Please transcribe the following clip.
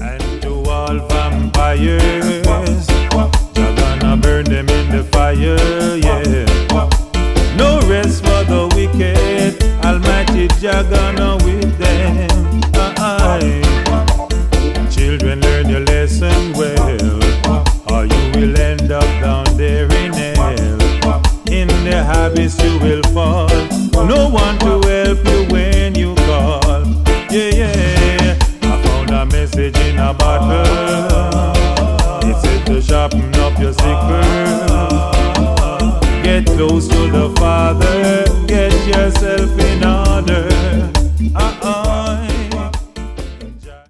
And to all vampires, Jah gonna burn them in the fire, yeah. No rest for the wicked, Almighty Jah gonna with them. Children, learn your lesson well, or you will end up down there in hell. In the habits you will fall, no one to help you when you call. Yeah, yeah, I found a message in a bottle. It said to sharpen up your sickle. Get close to the Father.